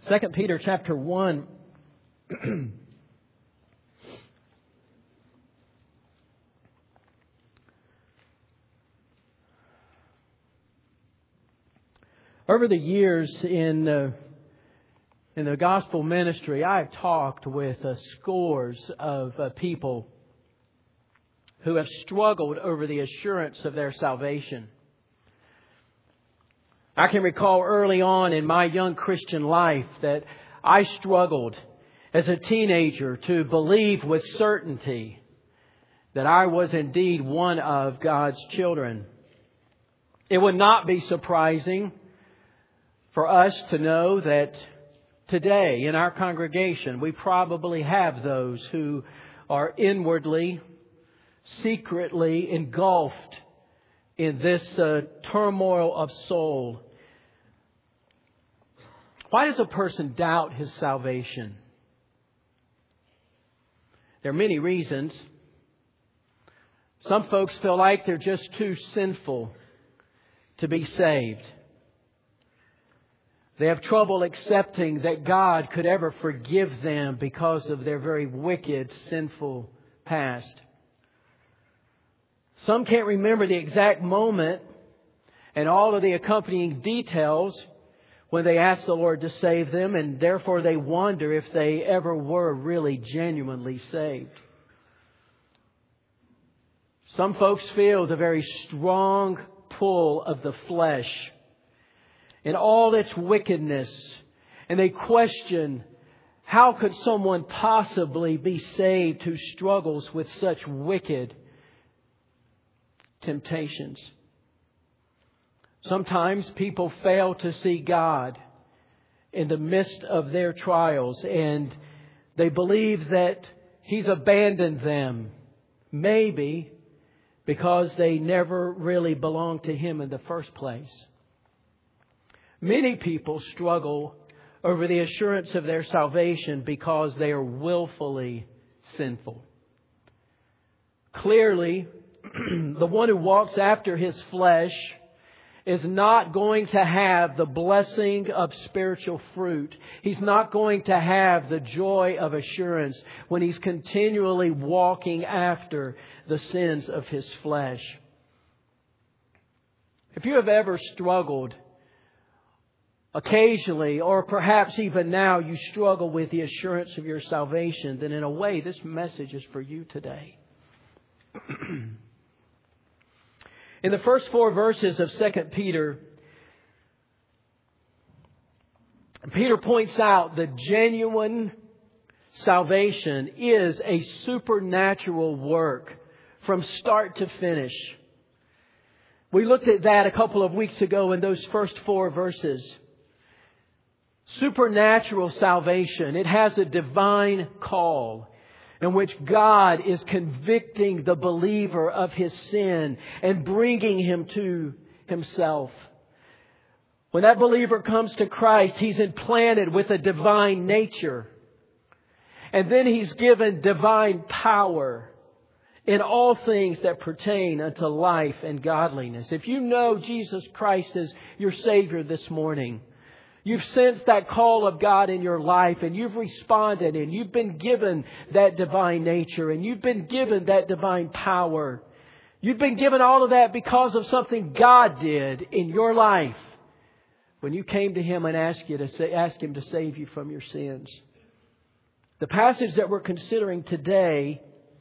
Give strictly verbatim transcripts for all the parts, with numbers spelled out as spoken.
Second Peter chapter one. Over the years in uh, in the gospel ministry, I've talked with uh, scores of uh, people who have struggled over the assurance of their salvation. I can recall early on in my young Christian life that I struggled as a teenager to believe with certainty that I was indeed one of God's children. It would not be surprising for us to know that today in our congregation we probably have those who are inwardly, secretly engulfed in this uh, turmoil of soul. Why does a person doubt his salvation? There are many reasons. Some folks feel like they're just too sinful to be saved. They have trouble accepting that God could ever forgive them because of their very wicked, sinful past. Some can't remember the exact moment and all of the accompanying details when they asked the Lord to save them, and therefore they wonder if they ever were really genuinely saved. Some folks feel the very strong pull of the flesh and all its wickedness, and they question, how could someone possibly be saved who struggles with such wicked temptations? Sometimes people fail to see God in the midst of their trials, and they believe that He's abandoned them, maybe because they never really belonged to Him in the first place. Many people struggle over the assurance of their salvation because they are willfully sinful. Clearly, the one who walks after his flesh is not going to have the blessing of spiritual fruit. He's not going to have the joy of assurance when he's continually walking after the sins of his flesh. If you have ever struggled occasionally, or perhaps even now, you struggle with the assurance of your salvation, then in a way, this message is for you today. In the first four verses of Second Peter, Peter points out that genuine salvation is a supernatural work from start to finish. We looked at that a couple of weeks ago in those first four verses. Supernatural salvation. It has a divine call in which God is convicting the believer of his sin and bringing him to Himself. When that believer comes to Christ, he's implanted with a divine nature. And then he's given divine power in all things that pertain unto life and godliness. If you know Jesus Christ as your Savior this morning, you've sensed that call of God in your life, and you've responded, and you've been given that divine nature, and you've been given that divine power. You've been given all of that because of something God did in your life when you came to Him and asked you to say, ask Him to save you from your sins. The passage that we're considering today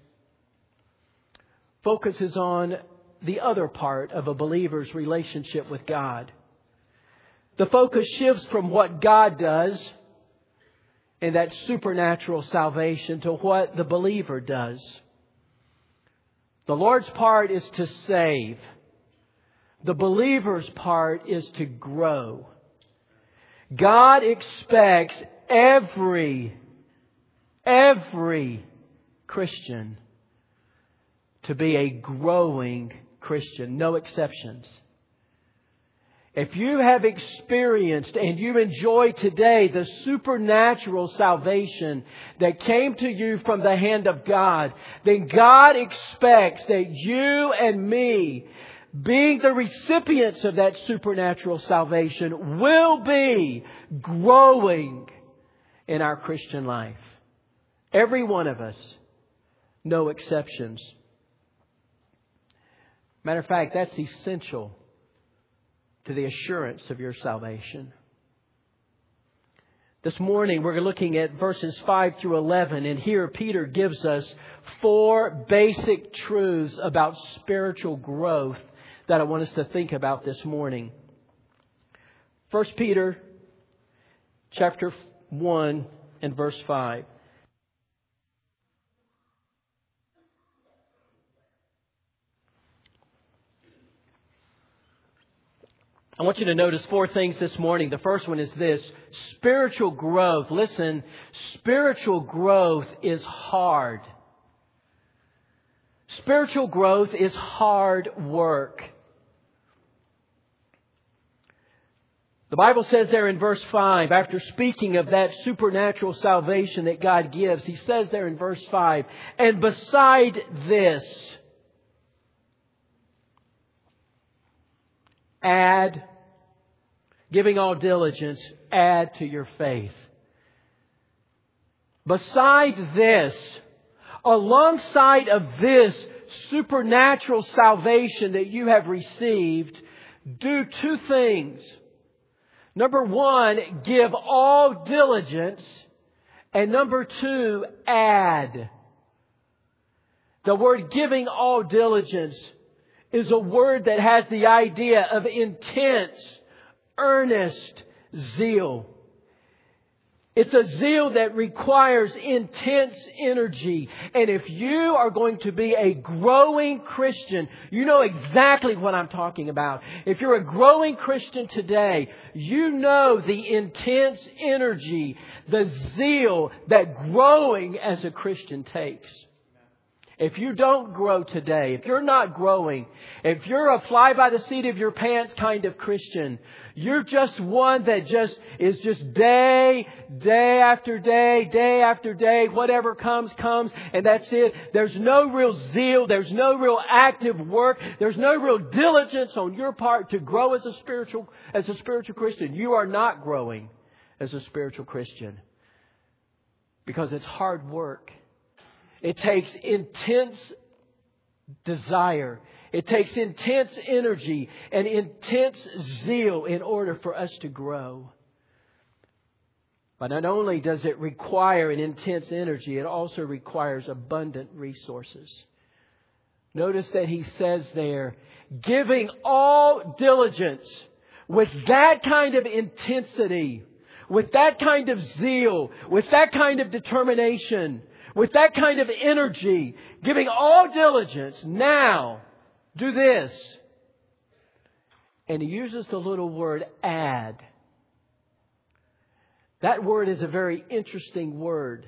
focuses on the other part of a believer's relationship with God. The focus shifts from what God does in that supernatural salvation to what the believer does. The Lord's part is to save. The believer's part is to grow. God expects every, every Christian to be a growing Christian. No exceptions. If you have experienced and you enjoy today the supernatural salvation that came to you from the hand of God, then God expects that you and me being the recipients of that supernatural salvation, will be growing in our Christian life. Every one of us, no exceptions. Matter of fact, that's essential to the assurance of your salvation. This morning we're looking at verses five through eleven, and here Peter gives us four basic truths about spiritual growth that I want us to think about this morning. First Peter chapter one and verse five. I want you to notice four things this morning. The first one is this: spiritual growth. Listen, spiritual growth is hard. Spiritual growth is hard work. The Bible says there in verse five, after speaking of that supernatural salvation that God gives, He says there in verse five, and beside this, add, giving all diligence, add to your faith. Beside this, alongside of this supernatural salvation that you have received, do two things. Number one, give all diligence. And number two, add. The word giving all diligence is a word that has the idea of intense, earnest zeal. It's a zeal that requires intense energy. And if you are going to be a growing Christian, you know exactly what I'm talking about. If you're a growing Christian today, you know the intense energy, the zeal that growing as a Christian takes. If you don't grow today, if you're not growing, if you're a fly by the seat of your pants kind of Christian, you're just one that just is just day, day after day, day after day, whatever comes, comes, and that's it. There's no real zeal. There's no real active work. There's no real diligence on your part to grow as a spiritual, as a spiritual Christian. You are not growing as a spiritual Christian because it's hard work. It takes intense desire. It takes intense energy and intense zeal in order for us to grow. But not only does it require an intense energy, it also requires abundant resources. Notice that he says there, giving all diligence with that kind of intensity, with that kind of zeal, with that kind of determination, with that kind of energy, giving all diligence. Now, do this. And he uses the little word add. That word is a very interesting word.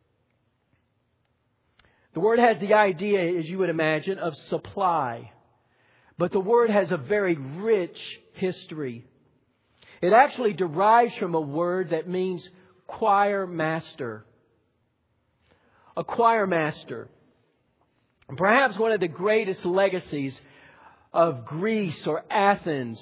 The word has the idea, as you would imagine, of supply. But the word has a very rich history. It actually derives from a word that means choir master. A choir master. Perhaps one of the greatest legacies of Greece or Athens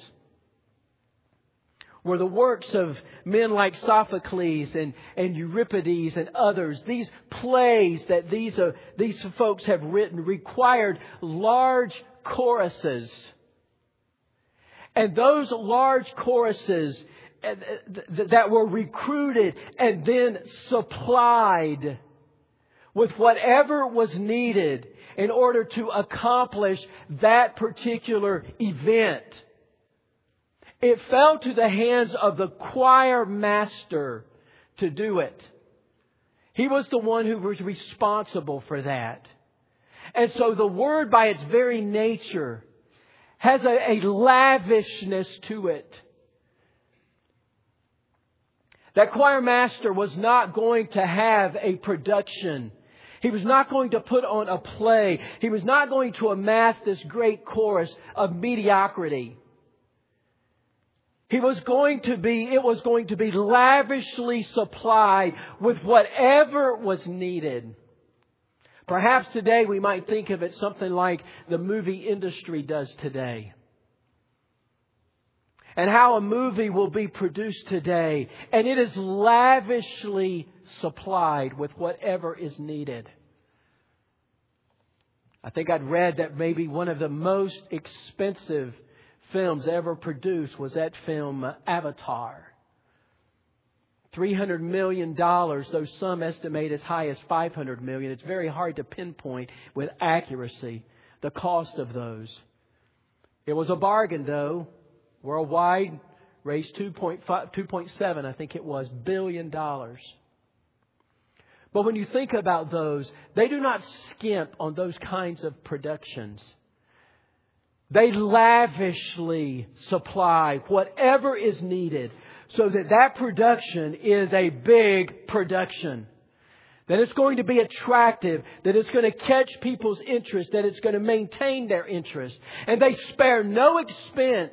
were the works of men like Sophocles and, and Euripides and others. These plays that these, uh, these folks have written required large choruses. And those large choruses that were recruited and then supplied with whatever was needed in order to accomplish that particular event. It fell to the hands of the choir master to do it. He was the one who was responsible for that. And so the word by its very nature has a, a lavishness to it. That choir master was not going to have a production. He was not going to put on a play. He was not going to amass this great chorus of mediocrity. He was going to be, it was going to be lavishly supplied with whatever was needed. Perhaps today we might think of it something like the movie industry does today. And how a movie will be produced today. And it is lavishly supplied with whatever is needed. I think I'd read that maybe one of the most expensive films ever produced was that film Avatar. three hundred million dollars, though some estimate as high as five hundred million dollars. It's very hard to pinpoint with accuracy the cost of those. It was a bargain, though. Worldwide, raised two point five, two point seven, I think it was, billion dollars. But when you think about those, they do not skimp on those kinds of productions. They lavishly supply whatever is needed so that that production is a big production. That it's going to be attractive, that it's going to catch people's interest, that it's going to maintain their interest. And they spare no expense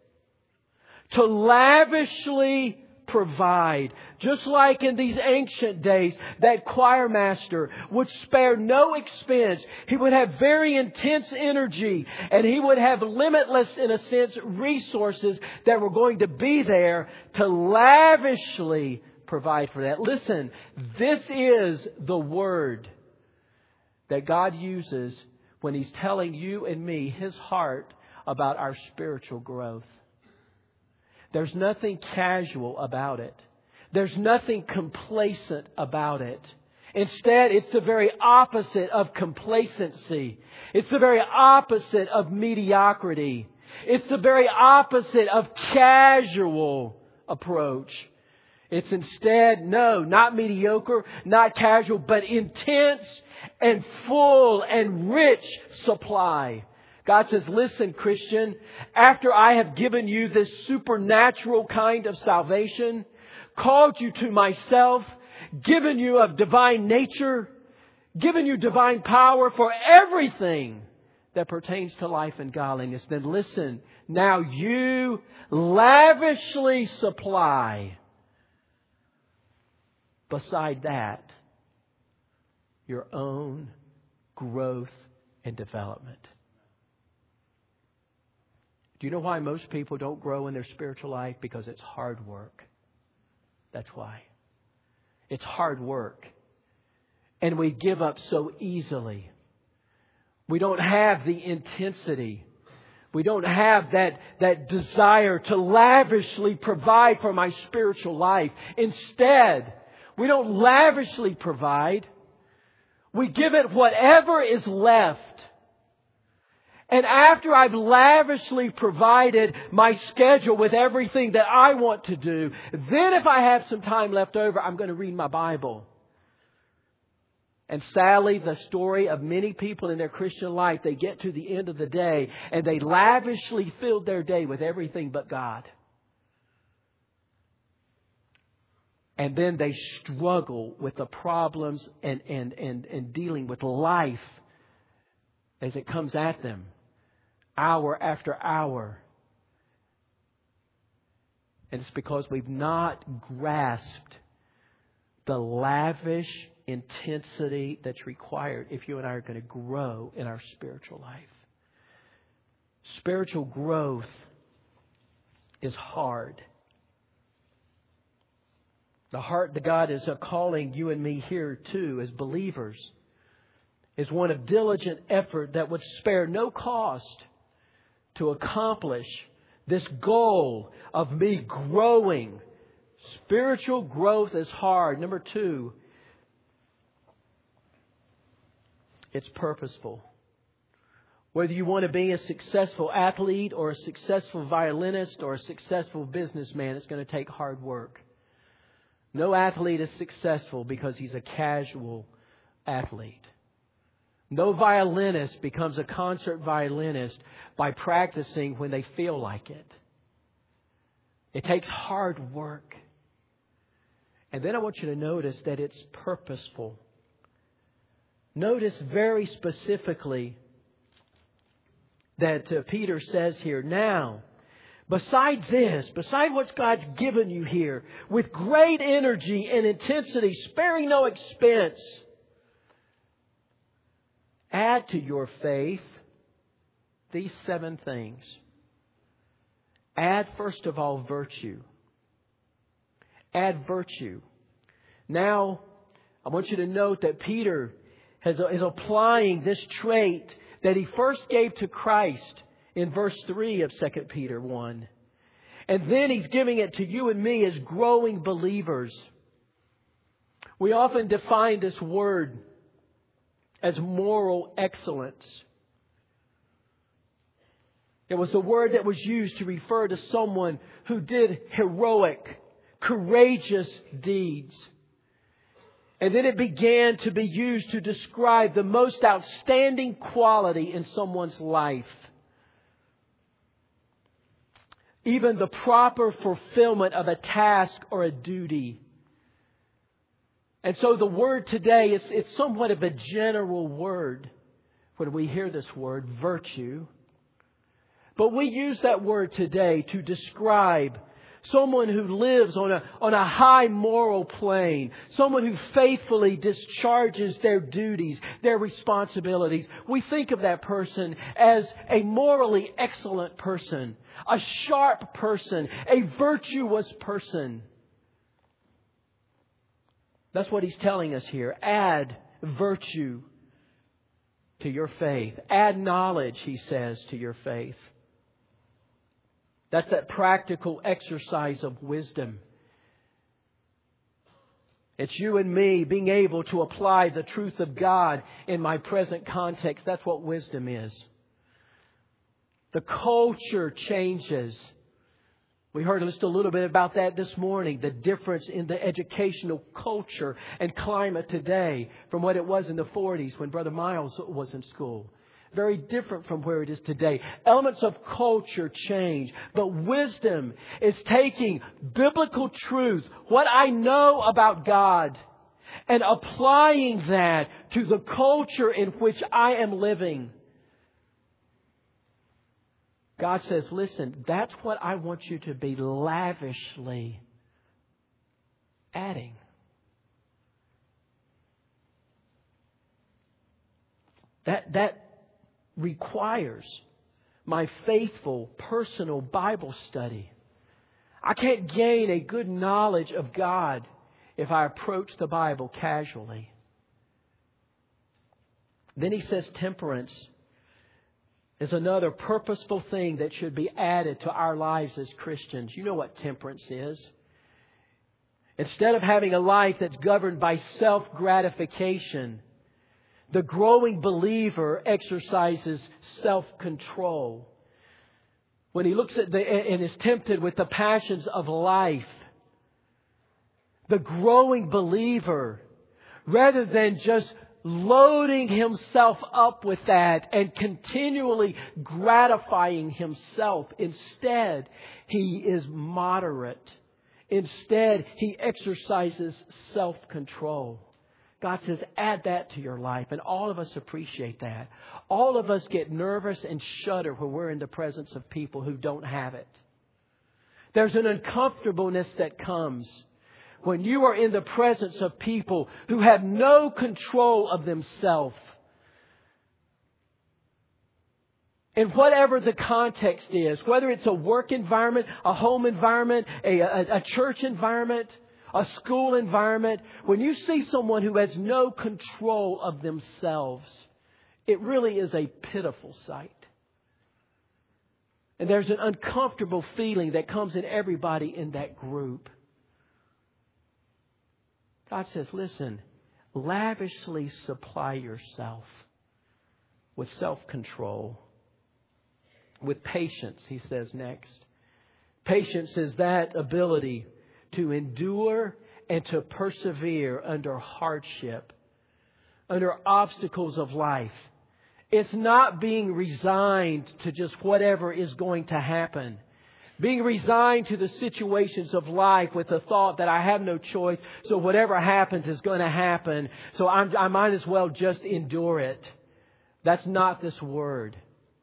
to lavishly provide. Just like in these ancient days, that choir master would spare no expense. He would have very intense energy, and he would have limitless, in a sense, resources that were going to be there to lavishly provide for that. Listen, this is the word that God uses when He's telling you and me His heart about our spiritual growth. There's nothing casual about it. There's nothing complacent about it. Instead, it's the very opposite of complacency. It's the very opposite of mediocrity. It's the very opposite of casual approach. It's instead, no, not mediocre, not casual, but intense and full and rich supply. God says, listen, Christian, after I have given you this supernatural kind of salvation, called you to myself, given you of divine nature, given you divine power for everything that pertains to life and godliness, then listen, now you lavishly supply, beside that, your own growth and development. Do you know why most people don't grow in their spiritual life? Because it's hard work. That's why. It's hard work. And we give up so easily. We don't have the intensity. We don't have that, that desire to lavishly provide for my spiritual life. Instead, we don't lavishly provide. We give it whatever is left. And after I've lavishly provided my schedule with everything that I want to do, then if I have some time left over, I'm going to read my Bible. And sadly, the story of many people in their Christian life, they get to the end of the day and they lavishly filled their day with everything but God. And then they struggle with the problems and, and, and, and dealing with life as it comes at them, hour after hour. And it's because we've not grasped the lavish intensity that's required if you and I are going to grow in our spiritual life. Spiritual growth is hard. The heart that God is calling you and me here to as believers is one of diligent effort that would spare no cost to accomplish this goal of me growing. Spiritual growth is hard. Number two, it's purposeful. Whether you want to be a successful athlete or a successful violinist or a successful businessman, it's going to take hard work. No athlete is successful because he's a casual athlete. No violinist becomes a concert violinist by practicing when they feel like it. It takes hard work. And then I want you to notice that it's purposeful. Notice very specifically that uh, Peter says here, now, beside this, beside what God's given you here, with great energy and intensity, sparing no expense, Add to your faith these seven things. Add, first of all, virtue. Add virtue. Now, I want you to note that Peter has, is applying this trait that he first gave to Christ in verse three of Second Peter one. And then he's giving it to you and me as growing believers. We often define this word as moral excellence. It was the word that was used to refer to someone who did heroic, courageous deeds. And then it began to be used to describe the most outstanding quality in someone's life. Even the proper fulfillment of a task or a duty. And so the word today, it's, it's somewhat of a general word when we hear this word, virtue. But we use that word today to describe someone who lives on a, on a high moral plane. Someone who faithfully discharges their duties, their responsibilities. We think of that person as a morally excellent person, a sharp person, a virtuous person. That's what he's telling us here. Add virtue to your faith. Add knowledge, he says, to your faith. That's that practical exercise of wisdom. It's you and me being able to apply the truth of God in my present context. That's what wisdom is. The culture changes. We heard just a little bit about that this morning. The difference in the educational culture and climate today from what it was in the forties when Brother Miles was in school. Very different from where it is today. Elements of culture change. But wisdom is taking biblical truth, what I know about God, and applying that to the culture in which I am living. God says, listen, that's what I want you to be lavishly adding. That, that requires my faithful, personal Bible study. I can't gain a good knowledge of God if I approach the Bible casually. Then he says temperance is another purposeful thing that should be added to our lives as Christians. You know what temperance is. Instead of having a life that's governed by self-gratification, the growing believer exercises self-control. When he looks at the, and is tempted with the passions of life, the growing believer, rather than just loading himself up with that and continually gratifying himself, instead, he is moderate. Instead, he exercises self-control. God says, add that to your life. And all of us appreciate that. All of us get nervous and shudder when we're in the presence of people who don't have it. There's an uncomfortableness that comes when you are in the presence of people who have no control of themselves. And whatever the context is, whether it's a work environment, a home environment, a, a, a church environment, a school environment, when you see someone who has no control of themselves, it really is a pitiful sight. And there's an uncomfortable feeling that comes in everybody in that group. God says, listen, lavishly supply yourself with self-control, with patience, he says next. Patience is that ability to endure and to persevere under hardship, under obstacles of life. It's not being resigned to just whatever is going to happen. Being resigned to the situations of life with the thought that I have no choice, so whatever happens is going to happen, so I'm, I might as well just endure it. That's not this word.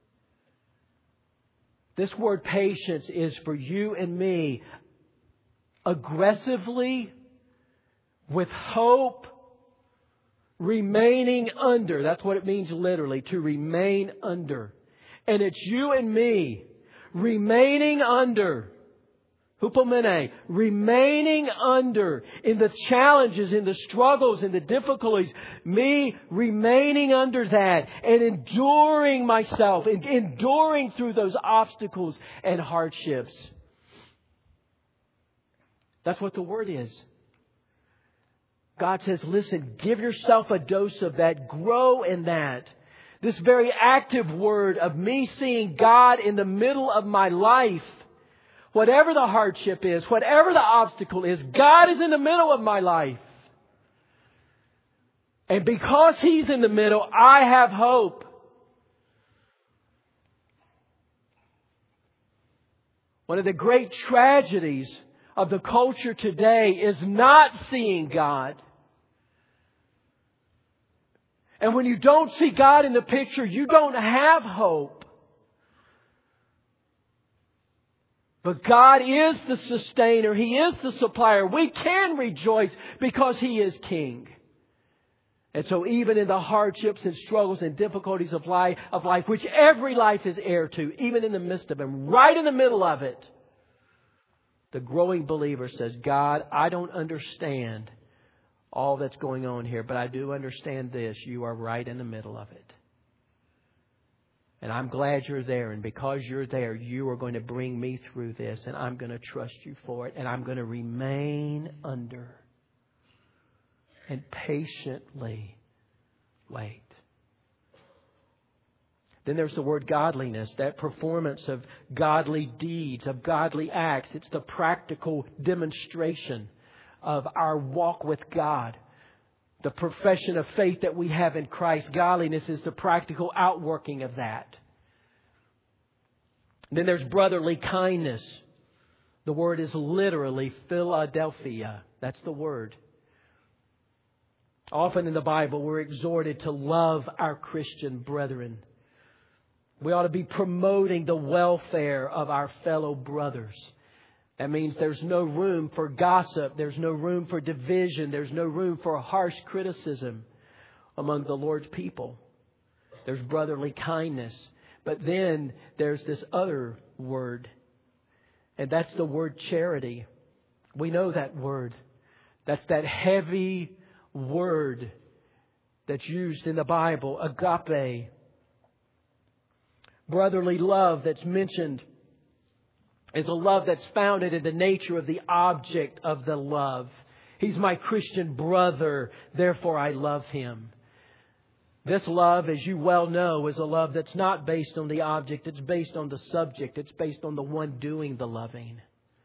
This word patience is for you and me aggressively, with hope, remaining under. That's what it means literally, to remain under. And it's you and me remaining under. Hupomene, remaining under in the challenges, in the struggles, in the difficulties. Me remaining under that and enduring myself, and enduring through those obstacles and hardships. That's what the Word is. God says, listen, give yourself a dose of that. Grow in that. This very active word of me seeing God in the middle of my life. Whatever the hardship is, whatever the obstacle is, God is in the middle of my life. And because He's in the middle, I have hope. One of the great tragedies of the culture today is not seeing God. And when you don't see God in the picture, you don't have hope. But God is the sustainer. He is the supplier. We can rejoice because He is King. And so even in the hardships and struggles and difficulties of life, of life, which every life is heir to, even in the midst of them, right in the middle of it, the growing believer says, God, I don't understand all that's going on here, but I do understand this. You are right in the middle of it. And I'm glad you're there. And because you're there, you are going to bring me through this. And I'm going to trust you for it. And I'm going to remain under and patiently wait. Then there's the word godliness, that performance of godly deeds, of godly acts. It's the practical demonstration of our walk with God. The profession of faith that we have in Christ. Godliness is the practical outworking of that. Then there's brotherly kindness. The word is literally Philadelphia. That's the word. Often in the Bible, we're exhorted to love our Christian brethren. We ought to be promoting the welfare of our fellow brothers. That means there's no room for gossip. There's no room for division. There's no room for harsh criticism among the Lord's people. There's brotherly kindness. But then there's this other word. And that's the word charity. We know that word. That's that heavy word that's used in the Bible. Agape. Brotherly love that's mentioned is a love that's founded in the nature of the object of the love. He's my Christian brother, therefore I love him. This love, as you well know, is a love that's not based on the object. It's based on the subject. It's based on the one doing the loving.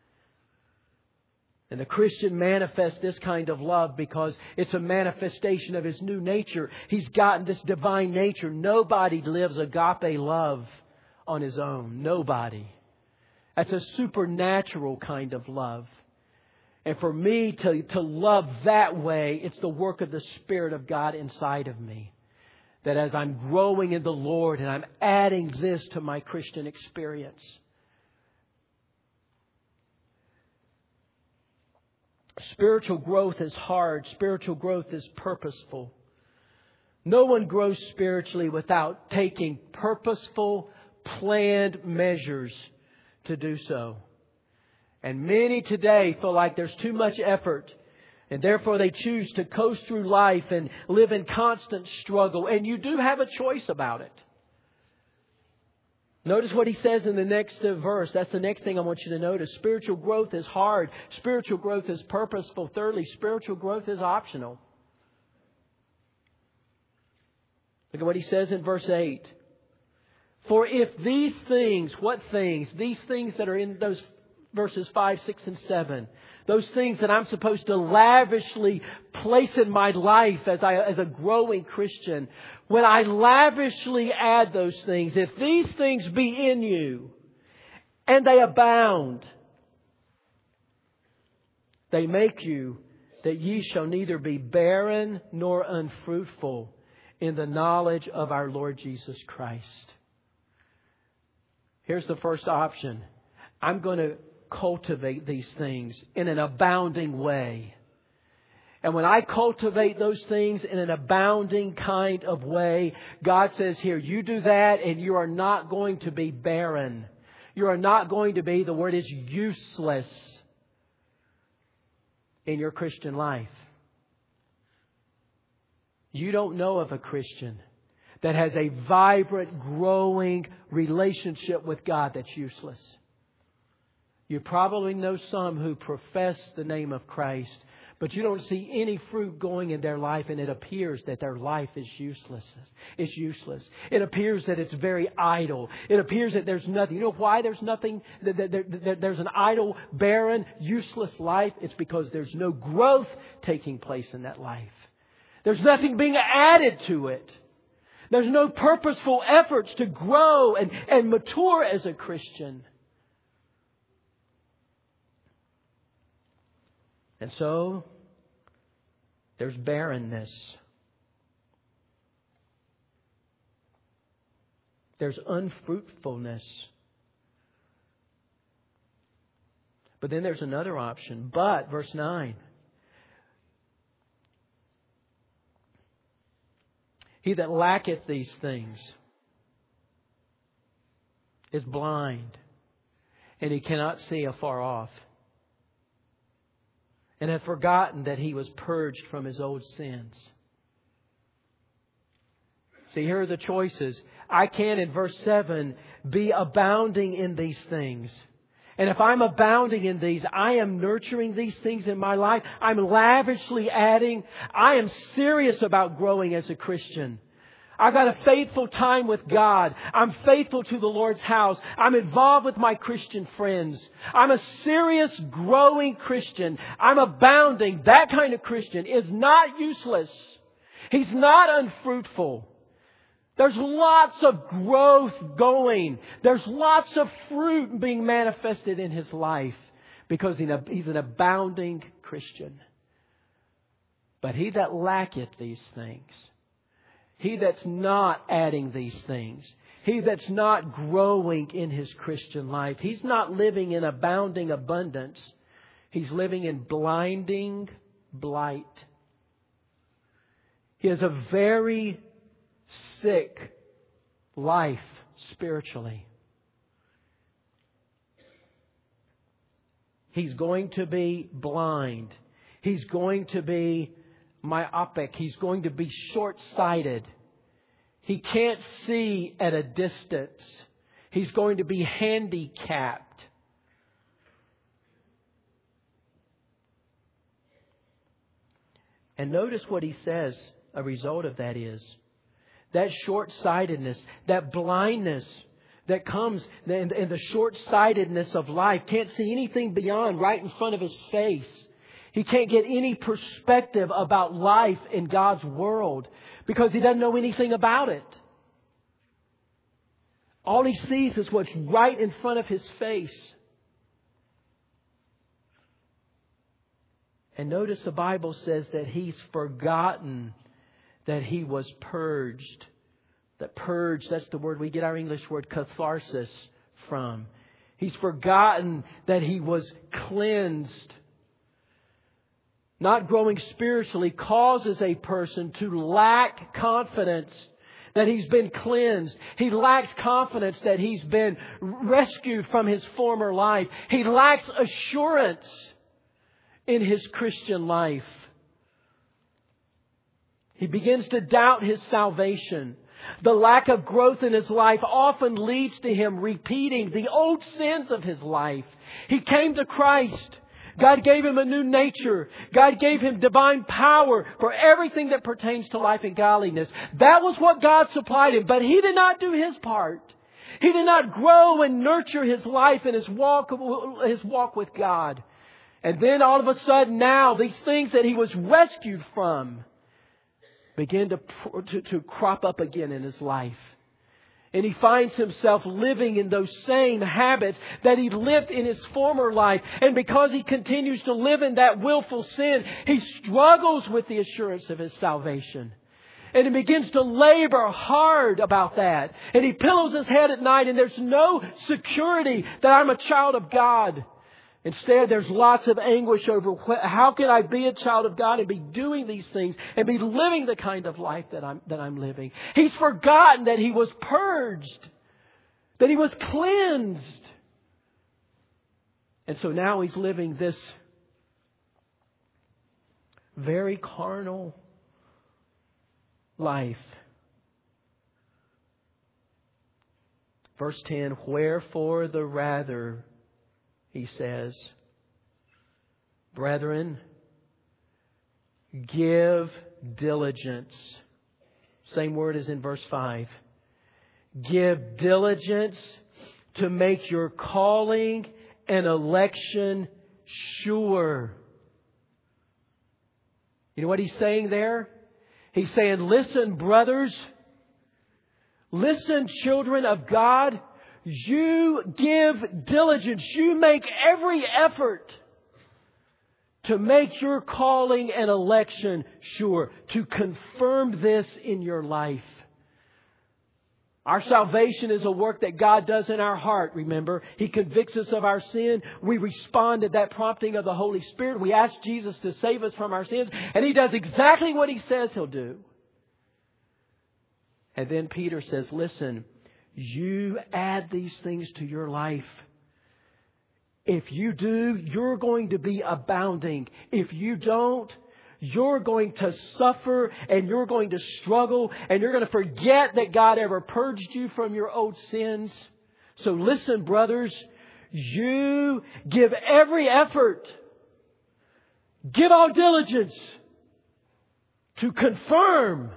And the Christian manifests this kind of love because it's a manifestation of his new nature. He's gotten this divine nature. Nobody lives agape love on his own. Nobody. That's a supernatural kind of love. And for me to, to love that way, it's the work of the Spirit of God inside of me. That as I'm growing in the Lord and I'm adding this to my Christian experience. Spiritual growth is hard. Spiritual growth is purposeful. No one grows spiritually without taking purposeful, planned measures to do so. And many today feel like there's too much effort. And therefore they choose to coast through life and live in constant struggle. And you do have a choice about it. Notice what he says in the next verse. That's the next thing I want you to notice. Spiritual growth is hard. Spiritual growth is purposeful. Thirdly, spiritual growth is optional. Look at what he says in verse eight. For if these things, what things? These things that are in those verses five, six, and seven. Those things that I'm supposed to lavishly place in my life as I as a growing Christian. When I lavishly add those things, if these things be in you and they abound, they make you that ye shall neither be barren nor unfruitful in the knowledge of our Lord Jesus Christ. Here's the first option. I'm going to cultivate these things in an abounding way. And when I cultivate those things in an abounding kind of way, God says here, you do that and you are not going to be barren. You are not going to be, the word is useless in your Christian life. You don't know of a Christian that has a vibrant, growing relationship with God that's useless. You probably know some who profess the name of Christ, but you don't see any fruit going in their life, and it appears that their life is useless. It's useless. It appears that it's very idle. It appears that there's nothing. You know why there's nothing? There's an idle, barren, useless life. It's because there's no growth taking place in that life. There's nothing being added to it. There's no purposeful efforts to grow and, and mature as a Christian. And so, there's barrenness. There's unfruitfulness. But then there's another option. But, verse nine. He that lacketh these things is blind, and he cannot see afar off, and hath forgotten that he was purged from his old sins. See, here are the choices. I can, in verse seven, be abounding in these things. And if I'm abounding in these, I am nurturing these things in my life. I'm lavishly adding. I am serious about growing as a Christian. I've got a faithful time with God. I'm faithful to the Lord's house. I'm involved with my Christian friends. I'm a serious, growing Christian. I'm abounding. That kind of Christian is not useless. He's not unfruitful. There's lots of growth going. There's lots of fruit being manifested in his life because he's an abounding Christian. But he that lacketh these things, he that's not adding these things, he that's not growing in his Christian life, he's not living in abounding abundance. He's living in blinding blight. He has a very sick life spiritually. He's going to be blind. He's going to be myopic. He's going to be short-sighted. He can't see at a distance. He's going to be handicapped. And notice what he says a result of that is. That short-sightedness, that blindness that comes in the short-sightedness of life. Can't see anything beyond right in front of his face. He can't get any perspective about life in God's world because he doesn't know anything about it. All he sees is what's right in front of his face. And notice the Bible says that he's forgotten that he was purged. That purge, that's the word we get our English word catharsis from. He's forgotten that he was cleansed. Not growing spiritually causes a person to lack confidence that he's been cleansed. He lacks confidence that he's been rescued from his former life. He lacks assurance in his Christian life. He begins to doubt his salvation. The lack of growth in his life often leads to him repeating the old sins of his life. He came to Christ. God gave him a new nature. God gave him divine power for everything that pertains to life and godliness. That was what God supplied him. But he did not do his part. He did not grow and nurture his life and his walk, his walk with God. And then all of a sudden now, these things that he was rescued from begin to, to, to crop up again in his life. And he finds himself living in those same habits that he lived in his former life. And because he continues to live in that willful sin, he struggles with the assurance of his salvation. And he begins to labor hard about that. And he pillows his head at night and there's no security that I'm a child of God. Instead, there's lots of anguish over wh- how can I be a child of God and be doing these things and be living the kind of life that I'm, that I'm living. He's forgotten that he was purged, that he was cleansed. And so now he's living this very carnal life. Verse ten, wherefore the rather, he says, brethren, give diligence. Same word as in verse five. Give diligence to make your calling and election sure. You know what he's saying there? He's saying, listen, brothers. Listen, children of God. You give diligence. You make every effort to make your calling and election sure. To confirm this in your life. Our salvation is a work that God does in our heart, remember. He convicts us of our sin. We respond to that prompting of the Holy Spirit. We ask Jesus to save us from our sins. And He does exactly what He says He'll do. And then Peter says, listen, you add these things to your life. If you do, you're going to be abounding. If you don't, you're going to suffer and you're going to struggle and you're going to forget that God ever purged you from your old sins. So listen, brothers, you give every effort, give all diligence to confirm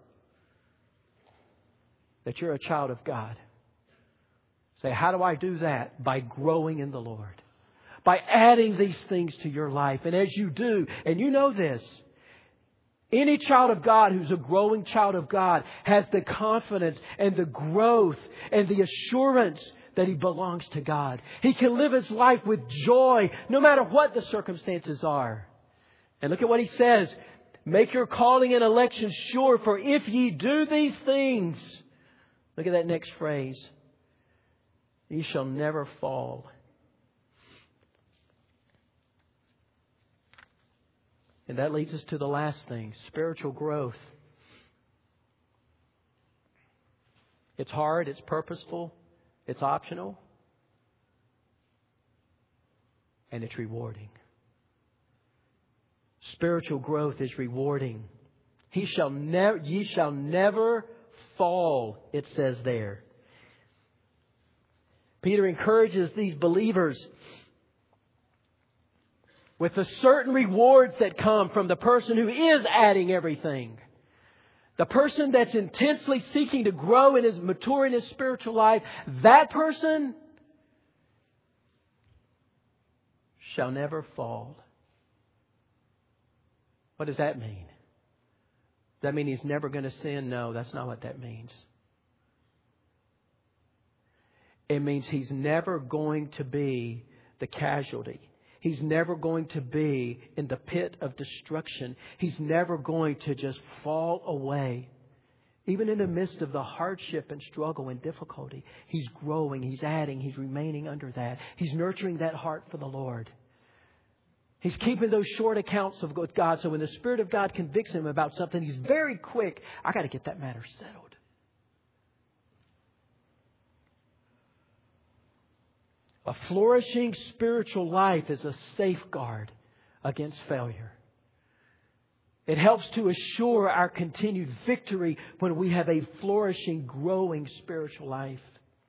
that you're a child of God. Say, how do I do that? By growing in the Lord. By adding these things to your life. And as you do, and you know this, any child of God who's a growing child of God has the confidence and the growth and the assurance that he belongs to God. He can live his life with joy no matter what the circumstances are. And look at what he says. Make your calling and election sure, for if ye do these things, look at that next phrase, ye shall never fall. And that leads us to the last thing, spiritual growth. It's hard, it's purposeful, it's optional, and it's rewarding. Spiritual growth is rewarding. He shall never, ye shall never fall, it says there. Peter encourages these believers with the certain rewards that come from the person who is adding everything. The person that's intensely seeking to grow and is mature in his spiritual life, that person shall never fall. What does that mean? Does that mean he's never going to sin? No, that's not what that means. It means he's never going to be the casualty. He's never going to be in the pit of destruction. He's never going to just fall away. Even in the midst of the hardship and struggle and difficulty, he's growing, he's adding, he's remaining under that. He's nurturing that heart for the Lord. He's keeping those short accounts of with God. So when the Spirit of God convicts him about something, he's very quick. I got to get that matter settled. A flourishing spiritual life is a safeguard against failure. It helps to assure our continued victory when we have a flourishing, growing spiritual life.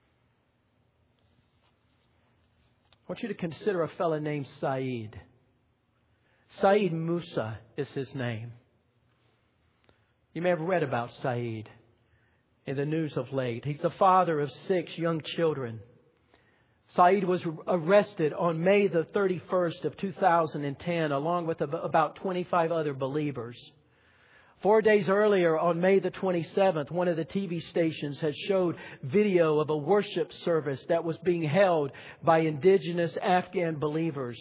I want you to consider a fellow named Saeed. Saeed Musa is his name. You may have read about Saeed in the news of late. He's the father of six young children. Saeed was arrested on May the thirty-first of two thousand ten, along with about twenty-five other believers. Four days earlier, on May the twenty-seventh, one of the T V stations had showed video of a worship service that was being held by indigenous Afghan believers.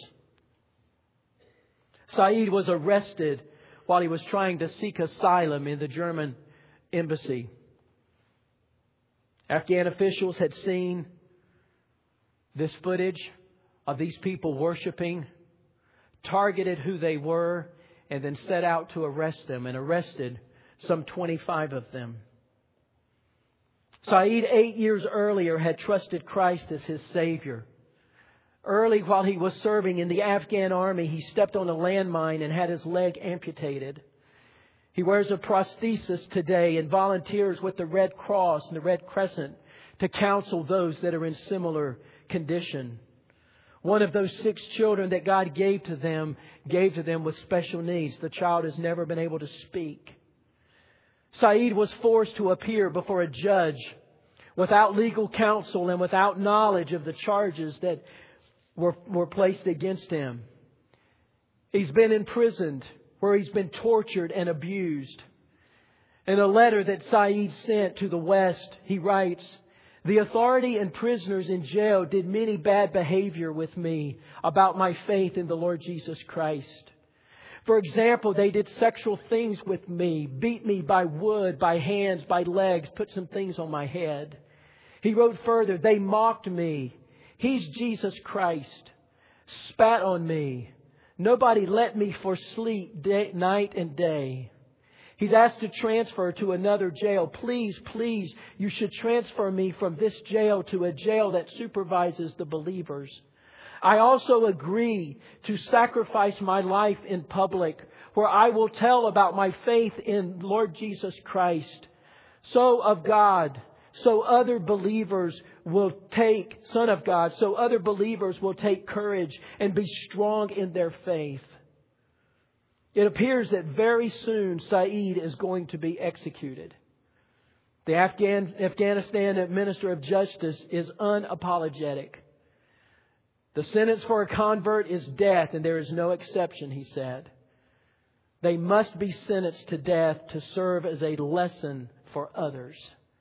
Saeed was arrested while he was trying to seek asylum in the German embassy. Afghan officials had seen this footage of these people worshiping, targeted who they were, and then set out to arrest them, and arrested some twenty-five of them. Saeed, eight years earlier, had trusted Christ as his Savior. Early, while he was serving in the Afghan army, he stepped on a landmine and had his leg amputated. He wears a prosthesis today and volunteers with the Red Cross and the Red Crescent to counsel those that are in similar condition. One of those six children that God gave to them, gave to them with special needs. The child has never been able to speak. Saeed was forced to appear before a judge without legal counsel and without knowledge of the charges that were, were placed against him. He's been imprisoned, where he's been tortured and abused. In a letter that Saeed sent to the West, he writes, "The authority and prisoners in jail did many bad behavior with me about my faith in the Lord Jesus Christ. For example, they did sexual things with me, beat me by wood, by hands, by legs, put some things on my head." He wrote further, "They mocked me. He's Jesus Christ. Spat on me. Nobody let me for sleep day, night and day." He's asked to transfer to another jail. "Please, please, you should transfer me from this jail to a jail that supervises the believers. I also agree to sacrifice my life in public, where I will tell about my faith in Lord Jesus Christ. So of God, so other believers will take, Son of God, so other believers will take courage and be strong in their faith." It appears that very soon Saeed is going to be executed. The Afghan, Afghanistan Minister of Justice is unapologetic. The sentence for a convert is death, and there is no exception, he said. They must be sentenced to death to serve as a lesson for others.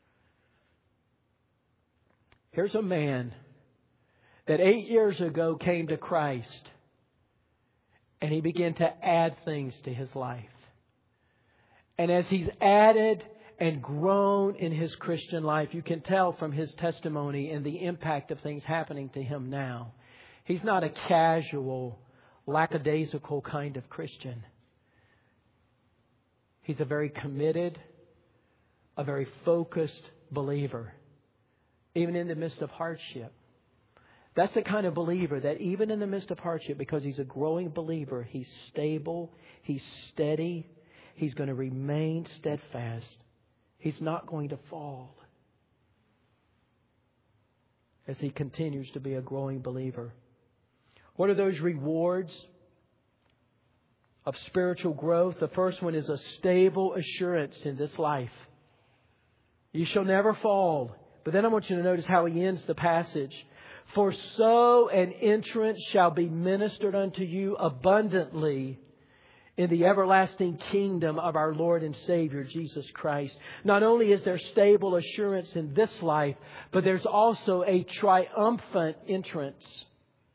Here's a man that eight years ago came to Christ, and he began to add things to his life. And as he's added and grown in his Christian life, you can tell from his testimony and the impact of things happening to him now. He's not a casual, lackadaisical kind of Christian. He's a very committed, a very focused believer, even in the midst of hardship. That's the kind of believer that even in the midst of hardship, because he's a growing believer, he's stable, he's steady, he's going to remain steadfast. He's not going to fall as he continues to be a growing believer. What are those rewards of spiritual growth? The first one is a stable assurance in this life. You shall never fall. But then I want you to notice how he ends the passage. "For so an entrance shall be ministered unto you abundantly in the everlasting kingdom of our Lord and Savior, Jesus Christ." Not only is there stable assurance in this life, but there's also a triumphant entrance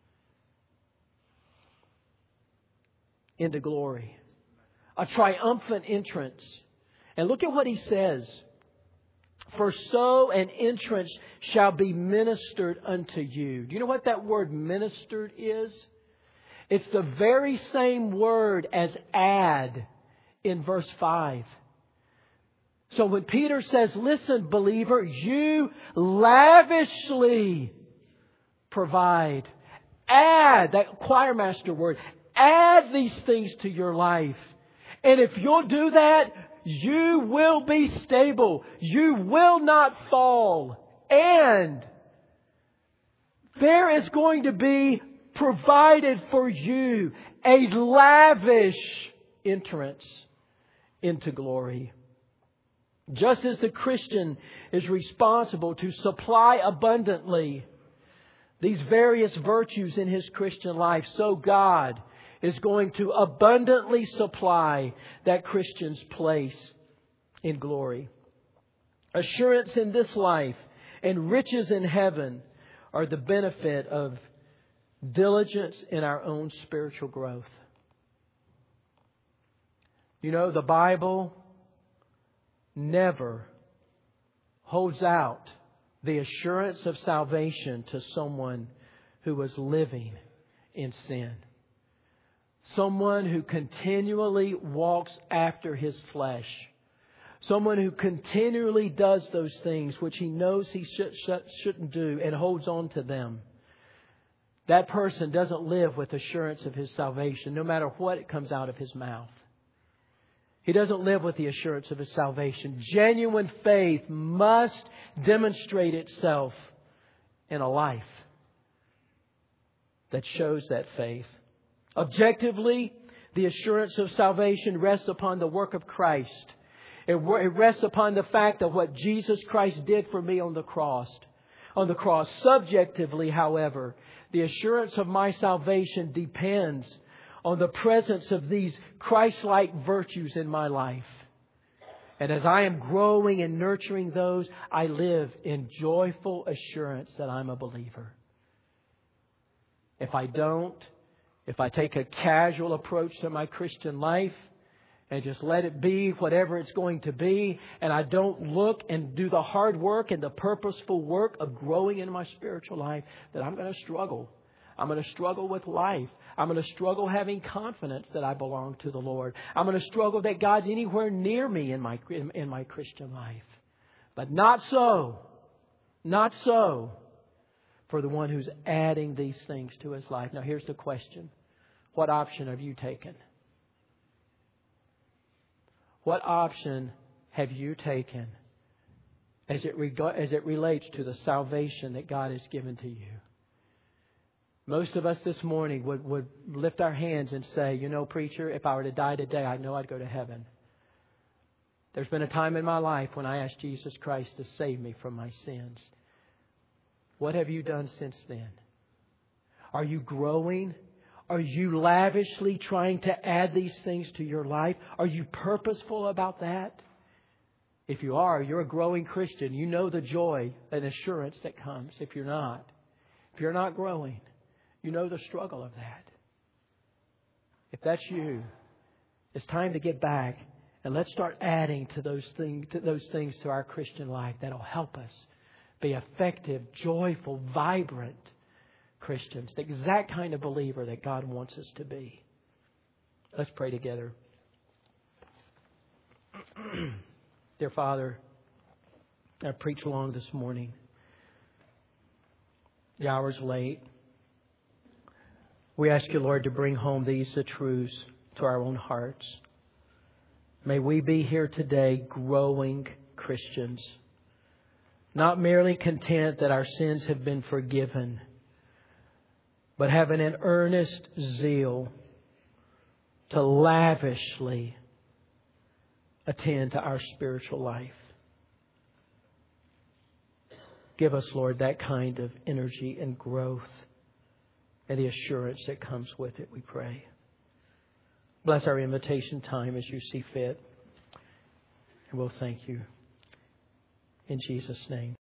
into glory. A triumphant entrance. And look at what he says. "For so an entrance shall be ministered unto you." Do you know what that word ministered is? It's the very same word as add in verse five. So when Peter says, "Listen, believer, you lavishly provide," add, that choir master word, add these things to your life. And if you'll do that, you will be stable. You will not fall. And there is going to be provided for you a lavish entrance into glory. Just as the Christian is responsible to supply abundantly these various virtues in his Christian life, so God is going to abundantly supply that Christian's place in glory. Assurance in this life and riches in heaven are the benefit of diligence in our own spiritual growth. You know, the Bible never holds out the assurance of salvation to someone who was living in sin. Someone who continually walks after his flesh. Someone who continually does those things which he knows he should, shouldn't do and holds on to them. That person doesn't live with assurance of his salvation, no matter what comes out of his mouth. He doesn't live with the assurance of his salvation. Genuine faith must demonstrate itself in a life that shows that faith. Objectively, the assurance of salvation rests upon the work of Christ. It rests upon the fact of what Jesus Christ did for me on the cross. On the cross. Subjectively, however, the assurance of my salvation depends on the presence of these Christ-like virtues in my life. And as I am growing and nurturing those, I live in joyful assurance that I'm a believer. If I don't, if I take a casual approach to my Christian life and just let it be whatever it's going to be, and I don't look and do the hard work and the purposeful work of growing in my spiritual life, then I'm going to struggle. I'm going to struggle with life. I'm going to struggle having confidence that I belong to the Lord. I'm going to struggle that God's anywhere near me in my in, in my Christian life. But not so. Not so for the one who's adding these things to his life. Now here's the question. What option have you taken? What option have you taken as it reg- as it relates to the salvation that God has given to you? Most of us this morning would, would lift our hands and say, you know, preacher, if I were to die today, I know I'd go to heaven. There's been a time in my life when I asked Jesus Christ to save me from my sins. What have you done since then? Are you growing? Are you lavishly trying to add these things to your life? Are you purposeful about that? If you are, you're a growing Christian. You know the joy and assurance that comes. If you're not, if you're not growing, you know the struggle of that. If that's you, it's time to get back and let's start adding to those things, to those things to our Christian life that'll help us be effective, joyful, vibrant Christians. The exact kind of believer that God wants us to be. Let's pray together. Dear Father, I preached long this morning. The hour's late. We ask you, Lord, to bring home these the truths to our own hearts. May we be here today growing Christians. Not merely content that our sins have been forgiven, but having an earnest zeal to lavishly attend to our spiritual life. Give us, Lord, that kind of energy and growth and the assurance that comes with it, we pray. Bless our invitation time as you see fit. And we'll thank you in Jesus' name.